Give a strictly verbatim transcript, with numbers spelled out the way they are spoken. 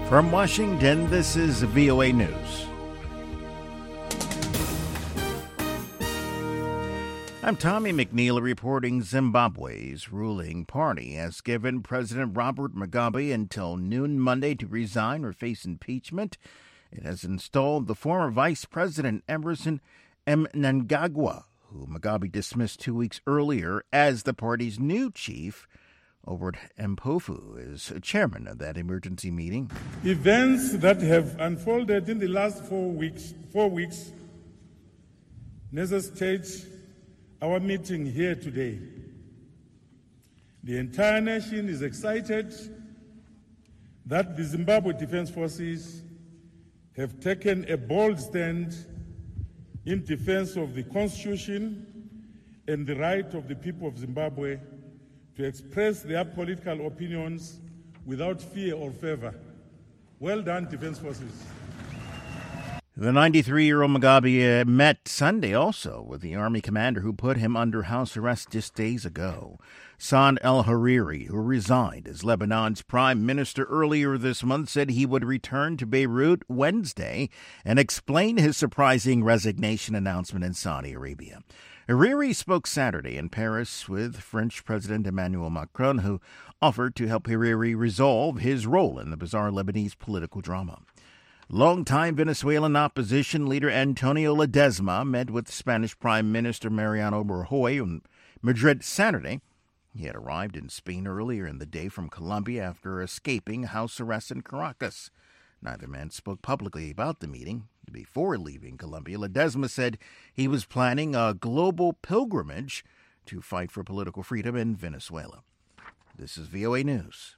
From Washington, this is V O A News. I'm Tommy McNeil reporting Zimbabwe's ruling party has given President Robert Mugabe until noon Monday to resign or face impeachment. It has installed the former Vice President Emmerson Mnangagwa, who Mugabe dismissed two weeks earlier, as the party's new chief. Obert Mpofu is chairman of that emergency meeting. Events that have unfolded in the last four weeks, four weeks necessitate our meeting here today. The entire nation is excited that the Zimbabwe Defense Forces have taken a bold stand in defense of the Constitution and the right of the people of Zimbabwe to express their political opinions without fear or favor. Well done, Defense Forces. The ninety-three-year-old Mugabe met Sunday also with the army commander who put him under house arrest just days ago. Saad al-Hariri, who resigned as Lebanon's prime minister earlier this month, said he would return to Beirut Wednesday and explain his surprising resignation announcement in Saudi Arabia. Hariri spoke Saturday in Paris with French President Emmanuel Macron, who offered to help Hariri resolve his role in the bizarre Lebanese political drama. Longtime Venezuelan opposition leader Antonio Ledesma met with Spanish Prime Minister Mariano Rajoy in Madrid Saturday. He had arrived in Spain earlier in the day from Colombia after escaping house arrest in Caracas. Neither man spoke publicly about the meeting. Before leaving Colombia, Ledesma said he was planning a global pilgrimage to fight for political freedom in Venezuela. This is V O A News.